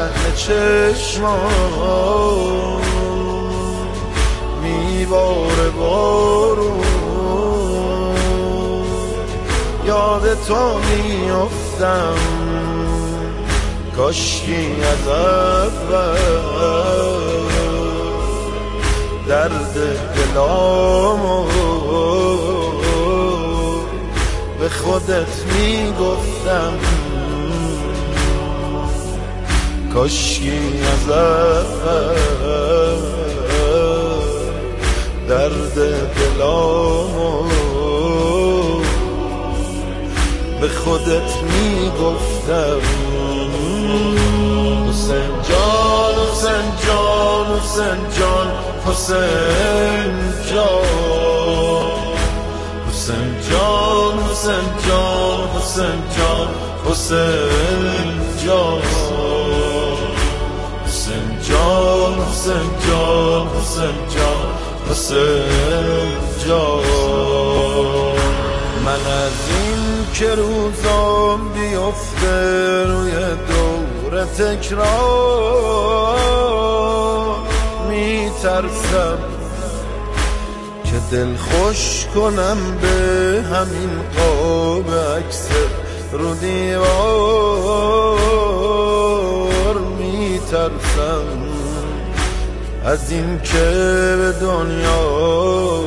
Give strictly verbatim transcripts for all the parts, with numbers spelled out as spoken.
چشمان میباره بارون یاد تو میافتم کاشکی از اول درد دلامو به خودت میگفتم کاشکی از اول درد دلامو به خودت میگفتم حسین جان حسین جان حسین جان حسین جان حسین جان حسین جان حسین جان حسین جان حسین جان حسین جان حسین جان حسین جان من از این که روزام بیفته روی دور تکرار میترسم که دل خوش کنم به همین قاب عکس رو دیوار میترسم از این که به دنیا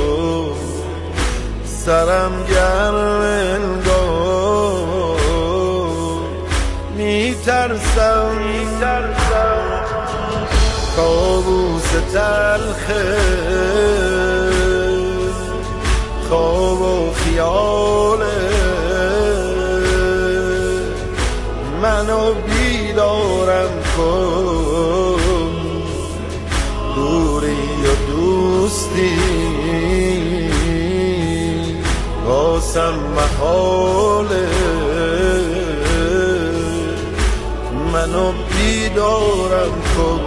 سرم گرم انگار میترسم میترسم کابوس تلخه خواب و خیاله منو بیدارم کن دوری و دوستی واسم محاله منو بیدارم کن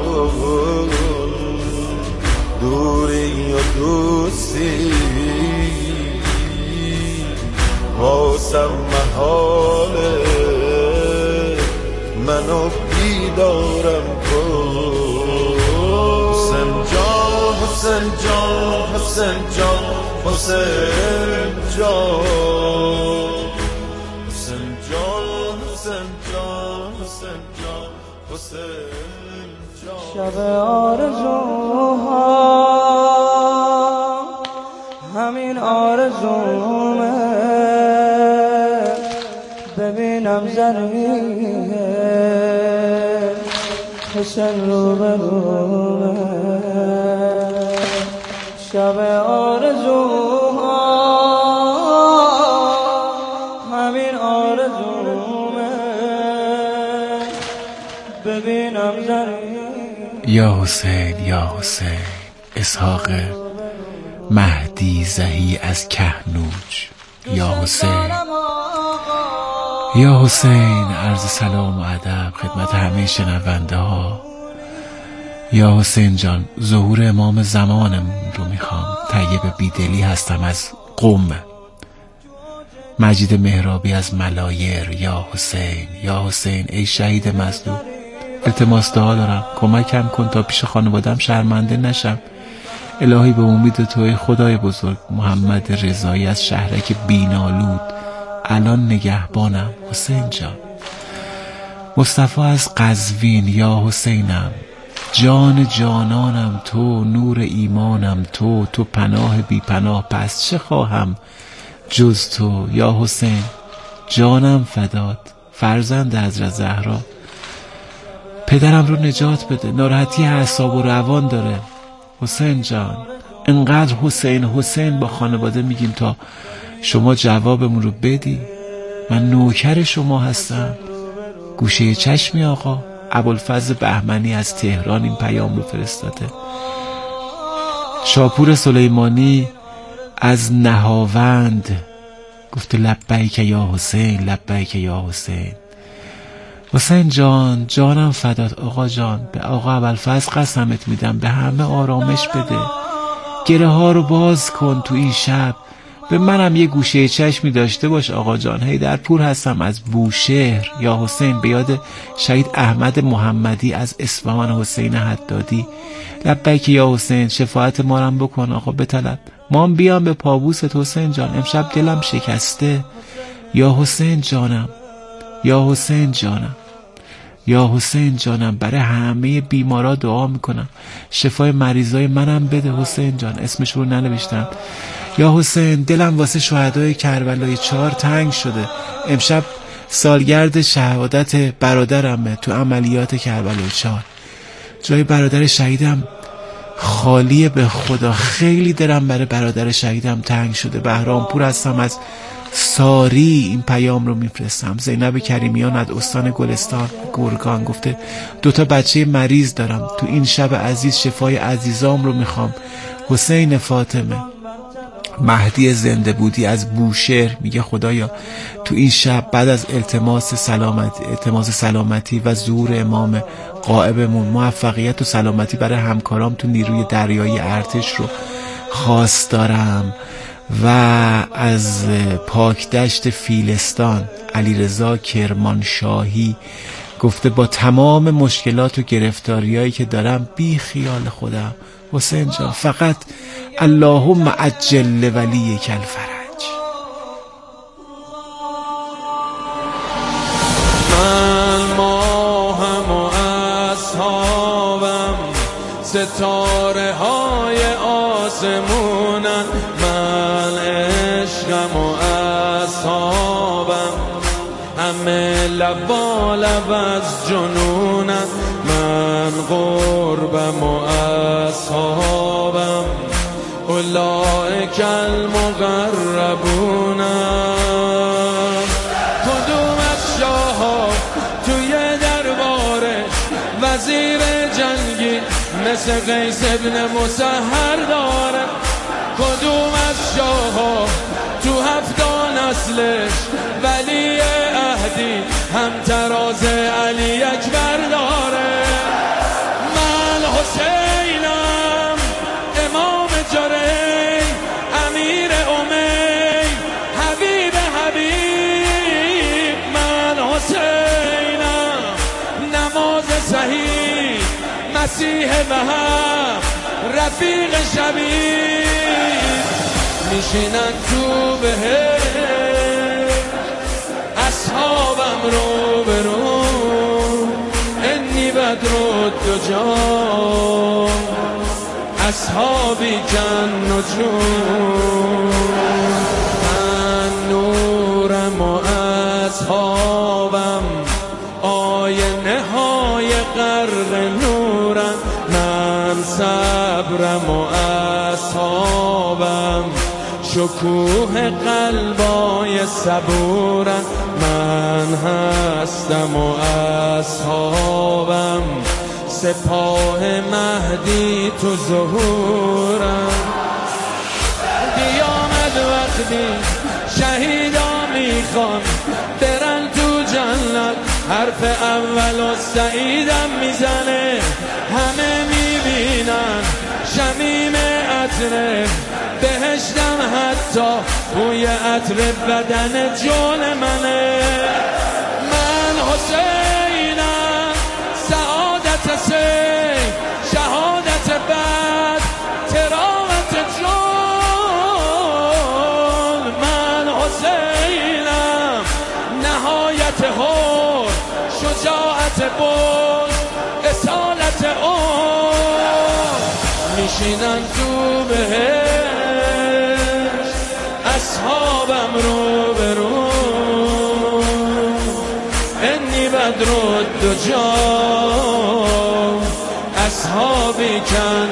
دوری و دوستی واسم محاله منو بیدارم کن حسین جان حسین جان حسین جان حسین جان حسین جان حسین جان حسین جان حسین جان شب آرزوها همین آرزومه ببینم زمین حسین رو برومه شب آرزوها همین آرزومه ببینم زمین یا حسین یا حسین اسحاق مهدی زهی از کهنوج یا حسین یا حسین عرض سلام و ادب خدمت همه شنونده ها. یا حسین جان ظهور امام زمانمون رو میخوام. طیب بیدلی هستم از قم. مجید مهرابی از ملایر. یا حسین یا حسین ای شهید مظلوم التماس دعا دارم کمکم کن تا پیش خانوادم شرمنده نشم. الهی به امید توی خدای بزرگ. محمد رضایی از شهرک بینالود الان نگهبانم. حسین جان مصطفی از قزوین. یا حسینم جان جانانم تو نور ایمانم تو تو پناه بی پناه پس چه خواهم جز تو. یا حسین جانم فدات فرزند حضرت زهرا پدرم رو نجات بده ناراحتی اعصاب و روان داره. حسین جان انقدر حسین حسین با خانواده میگیم تا شما جوابمون رو بدی. من نوکر شما هستم. گوشه چشمی آقا ابوالفضل بهمنی از تهران این پیام رو فرستاده. شاپور سلیمانی از نهاوند گفته لبیک یا حسین لبیک یا حسین. حسین جان جانم فدات آقا جان به آقا ابوالفضل قسمت میدم به همه آرامش بده گره ها رو باز کن تو این شب به منم یه گوشه چشمی داشته باش آقا جان. حیدرپور هستم از بوشهر. یا حسین، به یاد شهید احمد محمدی از اصفهان، حسین حدادی. لبیک یا حسین، شفاعت ما رم بکن آقا بطلب. ما هم بیام به پابوست حسین جان، امشب دلم شکسته. یا حسین جانم، یا حسین جانم، یا حسین جانم، برای همه بیمارا دعا میکنم، شفای مریضای منم بده حسین جان. اسمش رو ننوشتم. یا حسین، دلم واسه شهدای کربلای چهار تنگ شده. امشب سالگرد شهادت برادرمه تو عملیات کربلای چهار. جای برادر شهیدم خالیه به خدا. خیلی دلم برای برادر شهیدم تنگ شده. بهرامپور هستم از ساری این پیام رو میفرستم. زینب کریمیان از استان گلستان گرگان گفته دوتا بچه مریض دارم، تو این شب عزیز شفای عزیزام رو میخوام. حسین فاطمه. مهدی زنده بودی از بوشهر میگه خدایا تو این شب بعد از التماس سلامتی التماس سلامتی و ظهور امام غائبمون موفقیت و سلامتی برای همکارام تو نیروی دریایی ارتش رو خواست دارم. و از پاکدشت فیلستان علیرضا کرمانشاهی گفته با تمام مشکلات و گرفتاریایی که دارم بی خیال خودم. حسین جان فقط اللهم عجل ولیک الفرج. من ماهم و اصحابم، ستاره های آسمونم. من عشقم و اصحابم، همه لب لب از جنونم. من قربم و اصحابم، اولئک المقربونم. کدوم از شاها توی دربارش وزیر جنگی مثل قیس ابن مسهر داره؟ کدوم از شاها تو هفتا نسلش ولی عهدی هم تراز علی اکبر داره؟ من حسینم امام جری، امیر امی، حبیب حبیب. من حسینم نماز صحیح، مسیح وحب، رفیق شبیب. میشینن تو بهشت اصحابم رو برو، انی بدر دجا اصحابی کن نجوم. من نورم و اصحابم، آینه های غرق نورم. من صبرم و اصحابم، شکوه قلبای صبورم. من هستم و اصحابم، سپاه مهدی تو ظهورم. قیامت وقتی شهیدا میخوان برن تو جنت، حرف اول و سعیدم میزنه. همه میبینن شمیم عطر بهشتم، حتی بوی عطر بدن جون منه. من حسینم سعادت سی، شهادت بد، تراوت جون. من حسینم نهایت هور، شجاعت بود، اصالت اون. میشینن تو بهشت اصحابم رو برو، انی بدر دجا اصحابی کن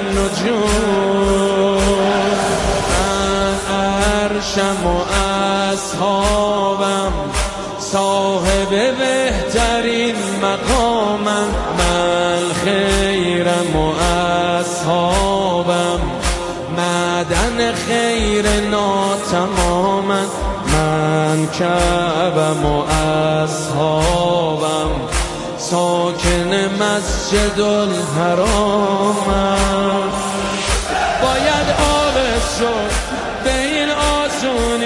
نجوم. من عرشم و اصحابم، صاحب بهترین مقامم. من خیرم و اصحابم، معدن خیر ناتمامم. من کعبم و اصحابم، ساکن مسجد الحرامم. باید آبش شد به این آسون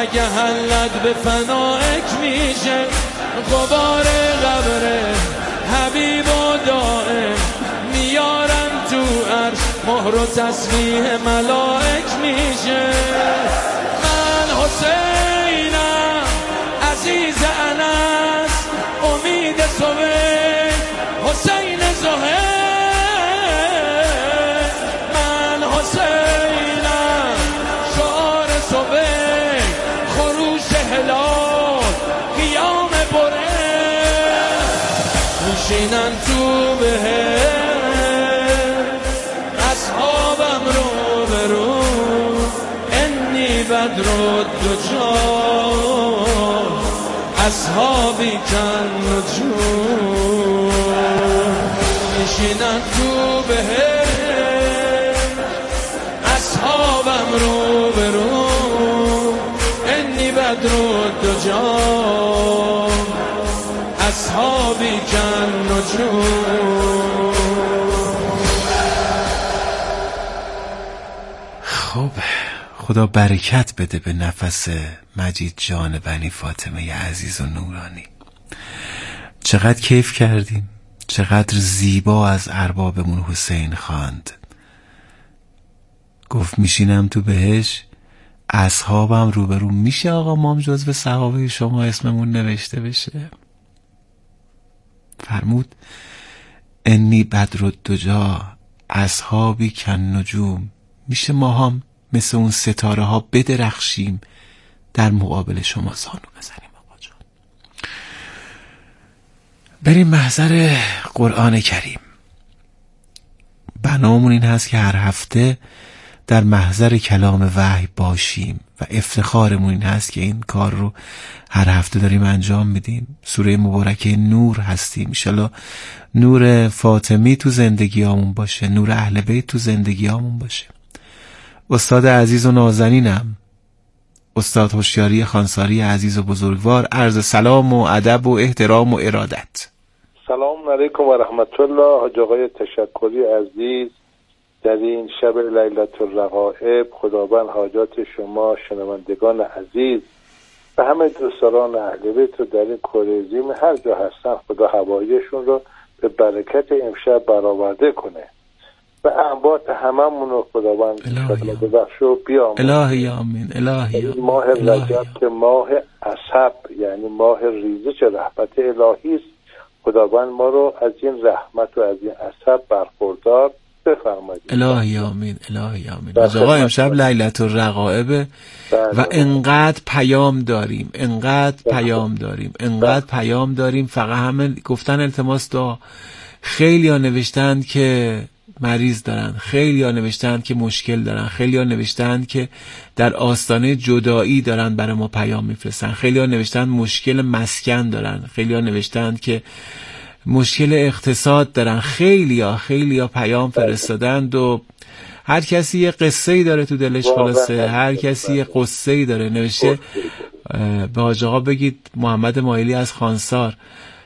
اگه حلت به فنائک میشه غبار قبر حبیب و دائم میارن تو عرش مهر و تسبیح ملائک میشه من حسینم عزیز انس امید سوید حسین زهیر من حسینم شعار سوید خروش هلال قیام بره میشینن تو بهشت اصحابم رو برو انی بدر دجا اصحابی کن نجوم میشینن تو بهشت اصحابم رو برو انی بدر دجا اصحابی کن نجوم. خب خدا برکت بده به نفس مجید جان بنی فاطمه عزیز و نورانی. چقدر کیف کردیم، چقدر زیبا از اربابمون حسین خواند. گفت میشینم تو بهش اصحابم روبرو. میشه آقا مام جزو صحابه شما اسممون نوشته بشه؟ فرمود انی بدر الدجا اصحابی کن نجوم. میشه ما هم مثل اون ستاره ها بدرخشیم در مقابل شما زانو بزنیم. آقا جان بریم محضر قرآن کریم. بنامون این هست که هر هفته در محضر کلام وحی باشیم و افتخارمون این هست که این کار رو هر هفته داریم انجام میدیم. سوره مبارکه نور هستیم. انشالله نور فاطمی تو زندگیامون باشه، نور اهل بیت تو زندگیامون باشه. استاد عزیز و نازنینم استاد هوشیاری خانساری عزیز و بزرگوار، عرض سلام و ادب و احترام و ارادت. سلام علیکم و رحمت الله. حاج آقای تشکری عزیز، در این شب لیلة الرغائب خداوند حاجات شما شنوندگان عزیز و همه دوستان اهل بیت رو در این کره زمین هر جا هستن خدا هواییشون رو به برکت امشب برآورده کنه و انبات هممون رو خداوند انشاءالله ببخش و بیامرزه. الهی آمین. الهی آمین. ماه رجب که ماه عصب یعنی ماه ریزش رحمت الهی است، خداوند ما رو از این رحمت و از این عصب برخوردار بفرمایید. الهی آمین. الهی آمین. از آقا امشب لیلة الرغائب و انقدر پیام داریم، انقدر پیام داریم، انقدر پیام داریم. فقط همه گفتن التماس دعا. خیلی ها نوشتند که مریض دارن، خیلی ها نوشتند که مشکل دارن، خیلی ها نوشتند که در آستانه جدایی دارن برای ما پیام میفرستن، خیلی ها نوشتند مشکل مسکن دارن، خیلی ها نوشتند که مشکل اقتصاد دارن، خیلی ها خیلی ها پیام فرستادند و هر کسی یه قصه‌ای داره تو دلش. خلاصه هر کسی یه قصه‌ای داره. نوشته به حاج آقا بگید محمد مایلی از خانسار،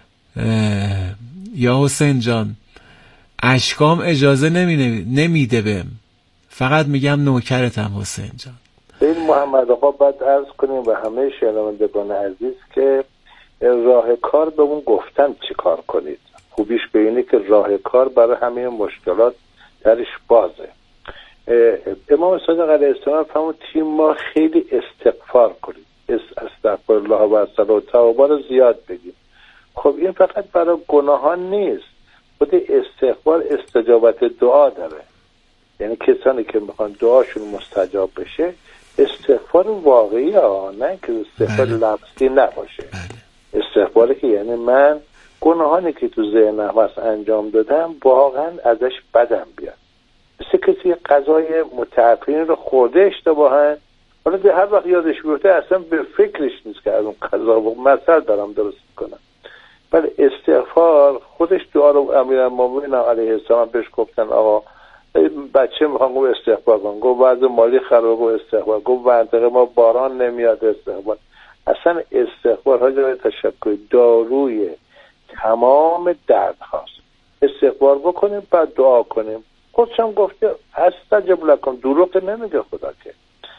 یا حسین جان اشکام اجازه نمی نمیده بهم، فقط میگم نوکرتم حسین جان. این محمد آقا باید عرض کنیم و همه شنوندگان عزیز که راه کار به اون گفتن چی کار کنید. خوبیش به اینه که راه کار برای همه مشکلات درش بازه. امام صادق علیه السلام فرمود تیم ما خیلی استغفار کنید، استغفر الله و صلوات و توبه رو زیاد بگیم. خب این فقط برای گناهان نیست، خود استغفار استجابت دعا داره. یعنی کسانی که میخوان دعاشون مستجاب بشه استغفار واقعی ها، نه که استغفار لفظی نباشه. بله. استغفاری که یعنی من گناهانی که تو ذهنم هست انجام دادم واقعا ازش بدم بیاد. مثل کسی غذای متعفن رو خورده اشتباهن، حالا به هر وقت یادش بیفته اصلا به فکرش نیست که از اون غذا مثل دارم درست کنم. ولی استغفار خودش دعا رو امیرالمومنین علیه السلام بهش گفتن آقا بچه میخوان گفت استغفار کن، گفت وضع مالی خراب گفت استغفار، گفت منطقه ما باران نمیاد استغفار. اصلا استغفار ها جای تشکر داروی تمام درد هاست. استغفار بکنیم بعد دعا کنیم. خودشم گفته استجب لکم، دروغ نمیگه خدا که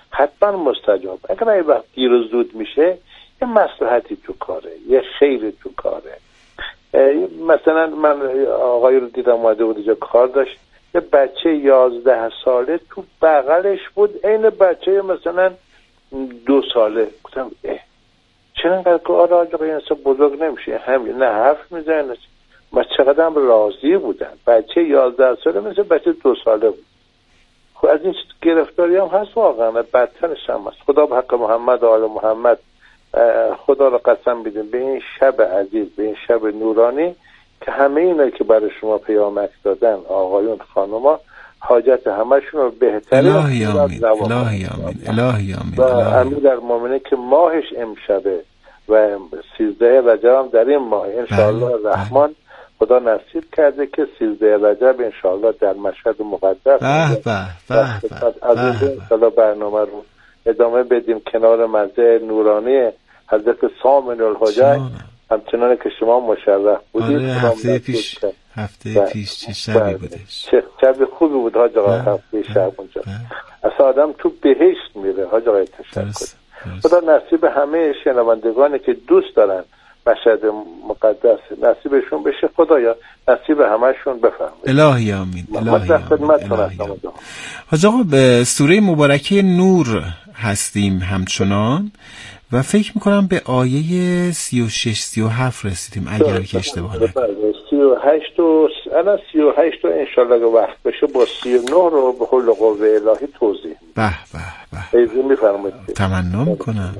حتما مستجاب. اگر این وقت دیر و زود میشه یه مصلحتی تو کاره، یه خیری تو کاره. مثلا من آقای رو دیدم اومده بود اینجا کار داشت، یه بچه یازده ساله تو بغلش بود، این بچه مثلا دو ساله. گفتم اه چرا اینقدر که آره آقا این اصلا بزرگ نمیشه همین، نه حرف میزنه. من چقدر هم راضی بودن، بچه یازده ساله مثل بچه دو ساله بود. خب از این گرفتاری هم هست واقعا، بدترش هم هست. خدا به حق محمد و آل محمد خدا رو قسم بدیم به این شب عزیز، به این شب نورانی که همه اینا که برای شما پیامک دادن آقایون خانوما حاجت همشون رو بهتره. الهی آمین، الهی آمین، الهی آمین. و امیر المومنین که ماهش امشبه و سیزده رجب هم در این ماه انشاءالله رحمان خدا نصیب کرده که سیزده رجب انشاءالله در مشهد مقدس به به به از این انشاءالله برنامه رو ادامه بدیم کنار مزه نورانی حضرت سامن الحجه، همچنان که شما مشرف بودید. آره هفته پیش هفته با. پیش چه شبی بودش، چه شبی خوبی بود حاج آقا. هفته شب اونجا اصلا آدم تو بهشت میره حاج آقا. تشکر. خدا نصیب همه شنوندگانی که دوست دارن مشهد مقدس نصیبشون بشه، خدایا نصیب همشون بفرمایید. الهی آمین، الهی آمین. حاج آقا به سوره مبارکه نور هستیم همچنان و فکر میکنم به آیه سی و شش سی و هفت رسیدیم اگر که اشتباه نکنم. سی و هشت و الان سی و هشت و انشالله که وقت بشه با سی و نه رو به حول قوه الهی توضیح. به به به ایزی میفرمایید. تمنا میکنم.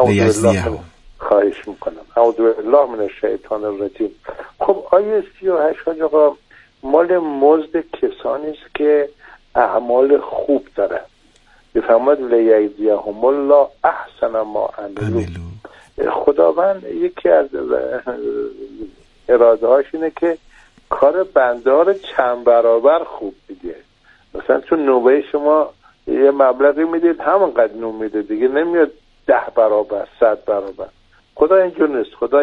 خواهش میکنم. اعوذ بالله من الشیطان الرجیم. خب آیه سی و هشت آقا مال مزد کسانی است که اعمال خوب دارن. بفرماد لیجزیهم الله احسن ما عملوا. خداوند یکی از اراده هاش اینه که کار بنده ها رو چند برابر خوب بده. مثلا چون نوبه شما یه مبلغی میدید همونقدر نو میده دیگه، نمیاد ده برابر صد برابر. خدا اینجور نیست. خدا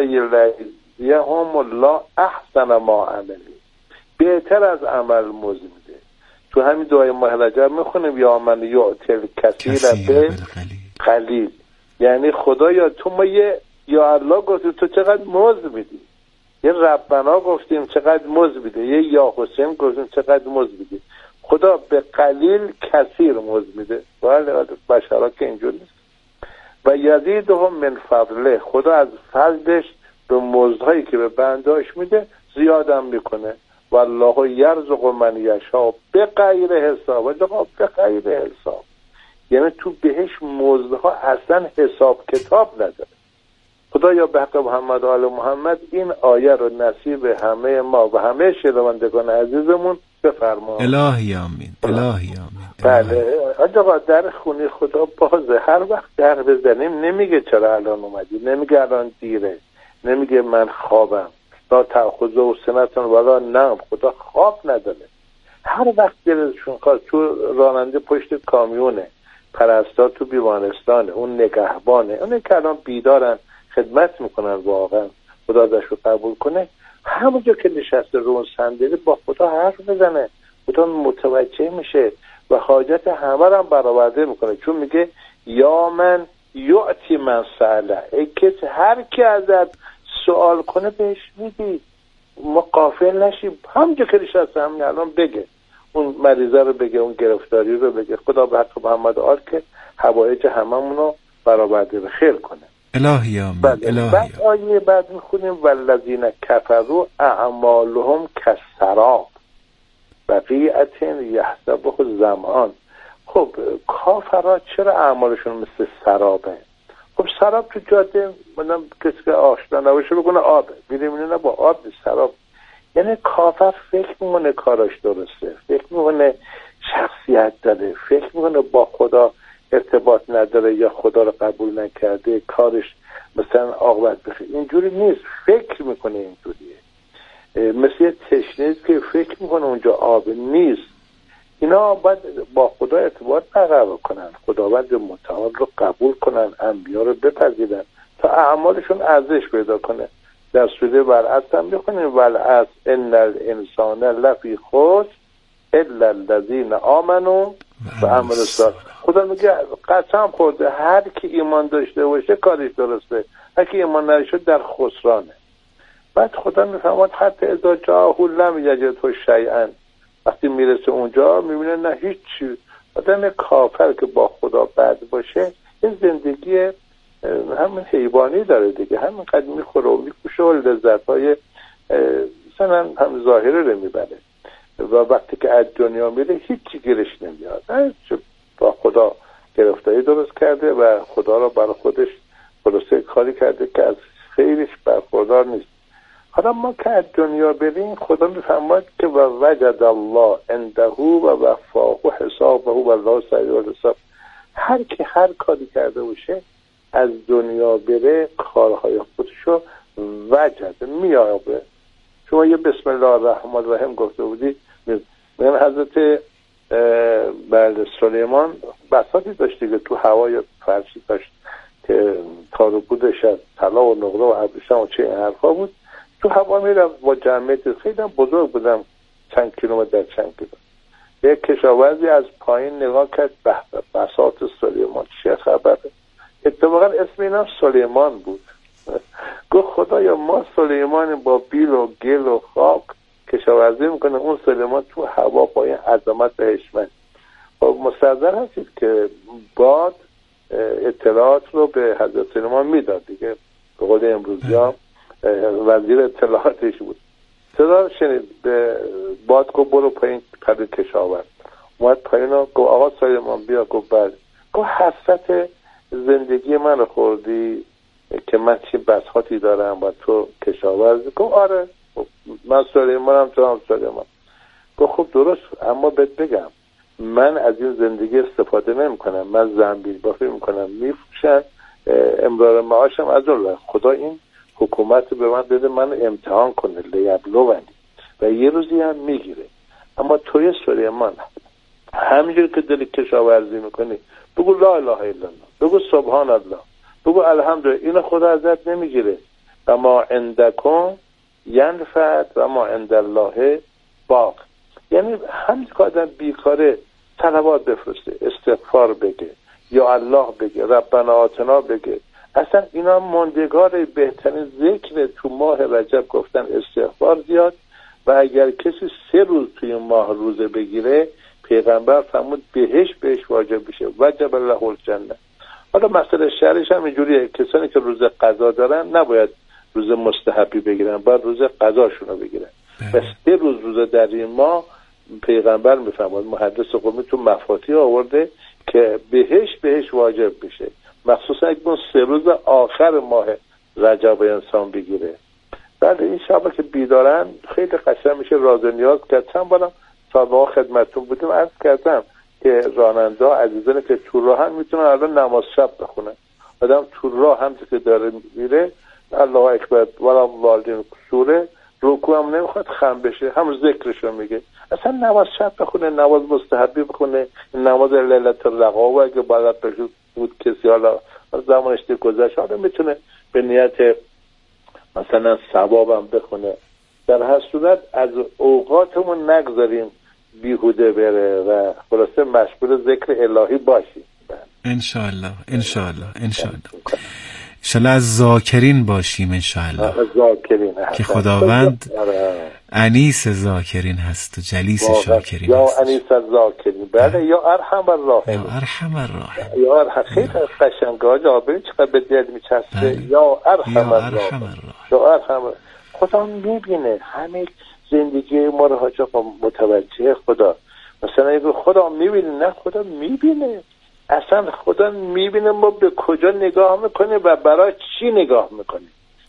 لیجزیهم الله احسن ما عملوا، بهتر از عمل موضوع میده. تو همین دعای ماه رجب میخونیم یا من یعطی الکثیر به قلیل، یعنی خدایا تو ما یه یا الله گفتیم تو چقدر مزد میدی، یه ربنا گفتیم چقدر مزد میده، یه یا حسین گفتیم چقدر مزد میده. خدا به قلیل کثیر مزد میده. ولی بشرا که اینجور نیست. و یزیدهم من فضله، خدا از فضلش به مزدهایی که به بندهاش میده زیادم میکنه. والله یرزق من یشاء بغیر حساب. آقا بغیر حساب یعنی تو بهش مزدها اصلا حساب کتاب نداره. خدایا به حق محمد و آل محمد این آیه رو نصیب همه ما و همه شنوندگان عزیزمون بفرما. الهی آمین، الهی آمین. بله آقا در خونه خدا بازه، هر وقت در بزنیم نمیگه چرا الان اومدی، نمیگه الان دیره، نمیگه من خوابم، لا تأخذه و سنتون ولا نوم. خدا خواب نداره. هر وقت دلشون خواست، تو راننده پشت کامیونه، پرستار تو بیمارستانه، اون نگهبانه، اون که الان بیدارن خدمت میکنن، واقعا خدا ازشو قبول کنه. همونجا که نشسته رو اون صندلی با خدا حرف بزنه، خدا متوجه میشه و حاجت همه رو هم برآورده میکنه. چون میگه یا من یعطی من سأله، ای کسی هر کی ازت سوال کنه بهش میدی. ما غافل نشیم، همونجا که نشسته همین الان بگه، اون مریضه رو بگه، اون گرفتاری رو بگه. خدا به حق محمد آل که حوایج هممون رو برآورده به خیر کنه. الهی آمین. بله. الهی بعد آیه بعد میخونیم والذین کفروا اعمالهم کسراب بقیعة یحسبه الظمآن. خب کافرها چرا اعمالشون مثل سرابه؟ خب سراب تو جاده منم کسی که آشنا نباشه بگونه آبه، میریم نه با آب سراب. یعنی کافر فکر میکنه کاراش درسته، فکر میکنه شخصیت داره، فکر میکنه با خدا ارتباط نداره یا خدا رو قبول نکرده، کارش مثلا عاقبت بخیر. اینجوری نیست، فکر میکنه اینجوریه. مثل تشنه که فکر میکنه اونجا آب نیست. اینا باید با خدا ارتباط برقرار کنن، خداوند متعال رو قبول کنن، انبیا رو بپذیرن تا اعمالشون ارزش پیدا کنه. در سوره برعکس هم میخونیم والعصر ان الانسان لفی خسر الا الذین آمنوا و عملوا الصالحات. خدا میگه قسم خورده هر کی ایمان داشته باشه کارش درسته، هر کی ایمان نداشته در خسرانه. بعد خدا میفهمد حتی اذا جاءه لم یجده شیئا، وقتی میرسه اونجا میبینه نه هیچ چیز. آدم کافر که با خدا بد باشه این زندگی همین حیوانی داره دیگه، همینقدر میخوره و میکوشه و لذت‌های مثلا هم ظاهره رو میبره و وقتی که از دنیا میره هیچی گیرش نمیاد. با خدا گرفتاری درست کرده و خدا را برای خودش خلاصه کاری کرده که از خیرش برخوردار نیست. حالا ما که از دنیا بریم خدا میفهمد که و وجد الله عنده و وفاه حسابه و الله سریع الحساب. هر کی هر کاری کرده باشه از دنیا بره کارهای خودشو وجد میابه. شما یه بسم الله الرحمن الرحیم گفته بودی، من حضرت بله سلیمان بساطی داشتی که تو هوای فرشی داشت که تارو بودش از طلا و نقره و ابریشم و چه این حرفا بود، تو هوا میرم با جمعیت خیلی بزرگ بودم، چند کیلومتر در چند کیلومتر. یک کشاورزی از پایین نگاه کرد، به بساط سلیمان چه خبره؟ اتفاقا اسم اینم سلیمان بود. گفت خدایا ما سلیمان با بیل و گل و خاک کشاورزی میکنه، اون سلیمان تو هوا با این عظمت و حشمت. خب مستحضر هستید که باد اطلاعات رو به حضرت سلیمان میداد دیگه، به قول امروزی ها وزیر اطلاعاتش بود. صدا شنید به باد گفت برو پایین پر کشاورز. اومد پایین و گفت آقا سلیمان بیا. گفت بله. گفت حسرت زندگی من رو خوردی که من چه بساطی دارم و تو کشاورز؟ گفت آره من سلیمانم تو هم سلیمان. گفت خب درست، اما بهت بگم من از این زندگی استفاده نمی کنم، من زنبیل بافی میکنم میفروشم، امرار معاشم از اون. خدا این حکومت به من بده من امتحان کنه لیبلونی و یه روزی هم میگیره. اما توی سلیمان همینجور که دلی کشاورزی میکنی بگو لا اله الا الله، بگو سبحان الله، بگو الحمدلله، اینو خدا ازت نمیگیره. و ما عندکم ینفد و ما عند الله باق. یعنی همین که آدم بیکاره صلوات بفرسته، استغفار بگه، یا الله بگه، ربنا آتنا بگه، اصلا اینا ماندگار بهترین ذکر تو ماه رجب گفتن استغفار زیاد. و اگر کسی سه روز توی ماه روزه بگیره پیغمبر فرمود بهش بهش واجب بشه، وجب له الجنه. حالا مسئله شرعش هم اینجوریه، کسانی که روز قضا دارن نباید روز مستحبی بگیرن، باید روز قضاشون رو بگیرن. و سه روز روزه در این ماه پیغمبر میفرماد، محدث قومی تو مفاتیح آورده که بهش بهش واجب بشه، مخصوصا اگه اون سه روز آخر ماه رجب انسان بگیره. بعد این شبا که بیدارن خیلی قشنگ میشه راز و نیاز کرد. چند بارم سابقا خدمتون بودیم عرض کردم که راننده ها عزیزانی که تو راه هم میتونن الان نماز شب بخونن. آدم تو راه هم که داره میره الله اکبر ولا والدین سوره رکوع هم نمیخواد خم بشه، هم ذکرشو میگه. اصلا نماز شب بخونه، نماز مستحبی بخونه، نماز لیلت الرقابه اگه باید بشه بود کسی حالا زمانش دیگه گذشت حالا میتونه به نیت مثلا ثوابم بخونه. در هر صورت از اوقاتمون نگذاریم بیهوده بره و خلاصه مشغول ذکر الهی باشیم. انشاءالله انشاءالله انشاءالله انشاءالله از ذاکرین باشیم انشاءالله. ذاکرین که خداوند انیس ذاکرین هست و جلیس شاکرین یا هست. انیس ذاکرین بله یا ارحم الراحمین. یا ارحم الراحمین. یا ارحم خیلی قشنگه آجا ببین چقدر به دل میچسبه. یا ارحم الراحمین. یا ارحم. خدا میبینه همه زندگی ما رو حاجا متوجه خدا. مثلا اگه خدا میبینه، نه خدا میبینه، اصلا خدا میبینه ما به کجا نگاه میکنه و برای چی نگاه میکنه.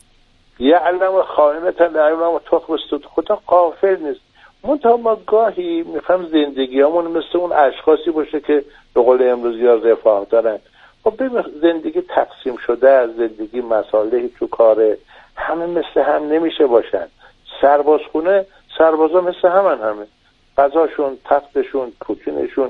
یعلم خائنة الاعین و تخفی الصدور. خدا غافل نیست. منتها ما گاهی میخوام زندگیامون مثل اون اشخاصی باشه که به قول امروزی ها رفاه دارن. خب ببین زندگی تقسیم شده از زندگی مسائلی تو کاره، همه مثل هم نمیشه باشن. سربازخونه سربازا مثل همن، همه غذاشون، تختشون، کوچینشون،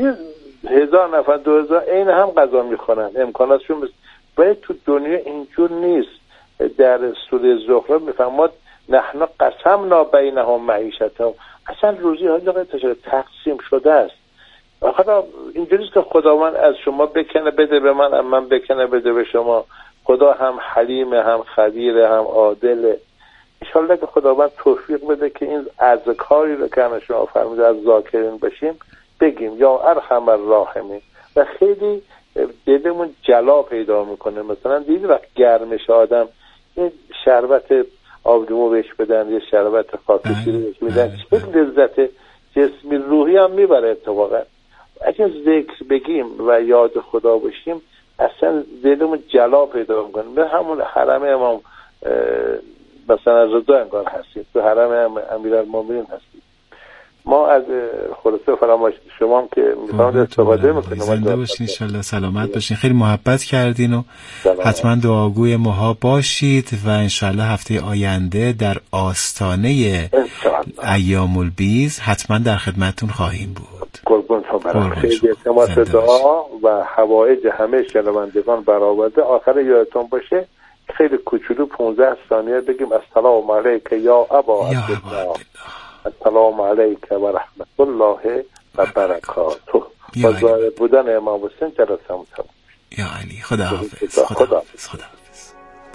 هزار نفر دو هزار این هم غذا میخورن، امکاناتشون مثل. باید تو دنیا اینجور نیست. در سوره زخرف میفرماد نحن قسمنا بینهم معیشتهم. اصلا روزی ها تقسیم شده است. خدا اینجوریست که خداوند از شما بکنه بده به من، من بکنه بده به شما. خدا هم حلیم، هم خبیر، هم عادل. انشالله که خداوند توفیق بده که این اذکاری رو که همه شما فرموده از ذاکرین باشیم بگیم یا ارحم الراحمین و خیلی دلمون جلا پیدا میکنه. مثلا دید وقت گرمش آدم این شربت آبلیمو بهش بدن، یه شربت خاطرسیری بهش بدن، چه لذت جسمی روحی هم میبره. اتفاقا اگه ذکر بگیم و یاد خدا باشیم اصلا دلمون جلا پیدا میکنه. به همون حرم امام مثلا رضا انگار هستیم، تو حرم امیرالمومنین هستیم. ما از خلاصه فراموش شما هم که میفهمید استفاده میکنیم. زنده باشین ان شاء الله، سلامت باشین. خیلی محبت کردین و حتما دعاگوی ماها باشید و ان شاء الله هفته آینده در آستانه ایام البیض حتما در خدمتتون خواهیم بود. قربونتون برم. خیلی اعتماد دعا و حوایج همه شنوندگان برآورده. آخر یادتون باشه خیلی کوچولو پانزده ثانیه بگیم السلام علیک یا ابا عبدالله، السلام علیک و رحمت الله و برکاته. با ظاهر بودن امام حسین جلسه هم تمام. یا علی خدا حافظ. خدا حافظ. خدا حافظ.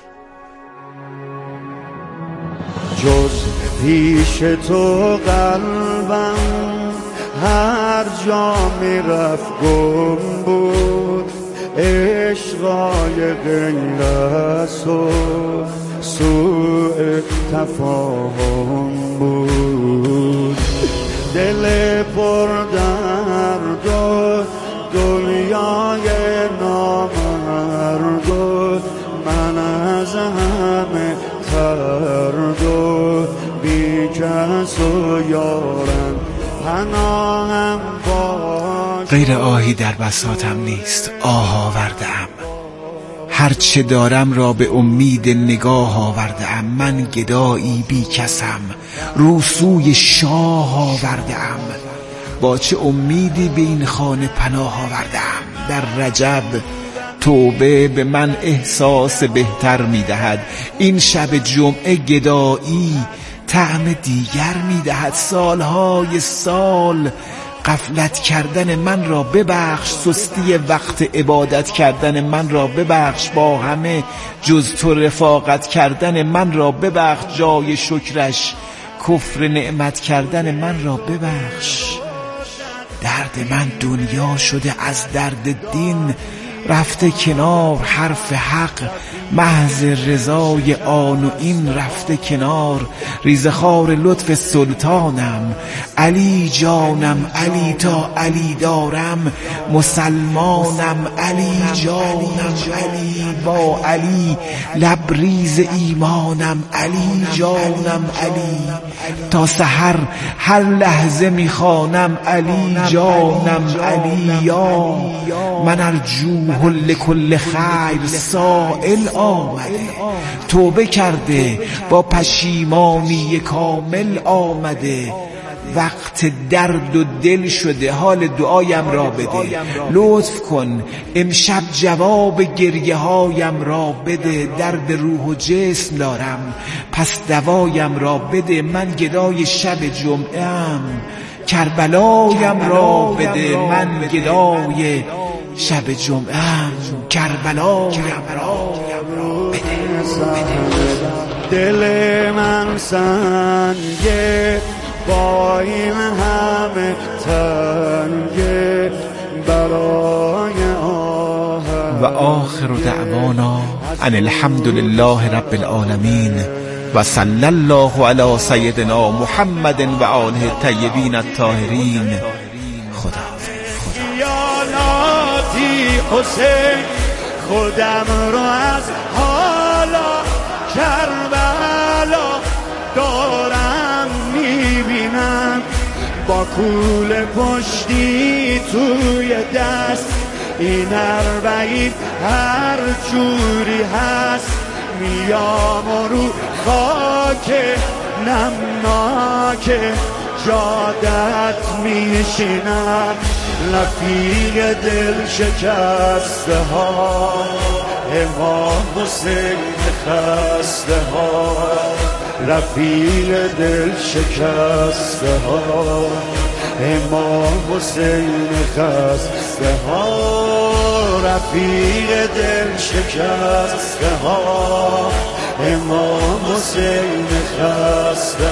جز پیش تو قلبم هر جا میرفت گم بود، عشقای غیر از تو سوء تفاهم بود. دل پر درد و دنیای نامرد و من از همه ترد و بی کس و یارم پناهم باش. غیر آهی در بساطم نیست، آه آورده‌ام. هرچه دارم را به امید نگاه آورده‌ام. من گدایی بی کسم، رو سوی شاه آورده‌ام. با چه امیدی به این خانه پناه آورده‌ام. در رجب توبه به من احساس بهتر می‌دهد. این شب جمعه گدایی طعم دیگر می‌دهد. سالهای سال غفلت کردن من را ببخش، سستی وقت عبادت کردن من را ببخش، با همه جز تو رفاقت کردن من را ببخش، جای شکرش کفر نعمت کردن من را ببخش. درد من دنیا شده از درد دین، رفته کنار حرف حق محض رضای آن و این رفته کنار. ریزخار لطف سلطانم علی جانم، علی تا علی دارم مسلمانم. علی جانم علی با علی لبریز ایمانم. علی جانم علی تا سحر هر لحظه میخوانم. علی جانم علی یا من ارجوه لکل خیر سائل آمده. توبه کرده با پشیمانی کامل آمده. وقت درد و دل شده حال دعایم را بده. لطف کن امشب جواب گریه هایم را بده. درد روح و جسم دارم پس دوایم را بده. من گدای شب جمعه ام کربلایم را بده. من گدای شب جمعه ام کربلایم را بده. دل من سنگه با این همه تنگه برای آه. و آخر دعوانا ان الحمد لله رب العالمین و صلی الله علی سیدنا محمد و آله الطیبین الطاهرین. خدا خیالاتی حسین خودم رو از حالا کربلا دارم میبینم. با کول پشتی توی دست این اربعین هر جوری هست. میام و رو خاک نمناک جادت میشینم. رفیق دل شکسته ها امام حسین خسته ها. رفیق دل شکسته ها، امام حسین خسته ها، رفیق دل شکسته ها، امام حسین خسته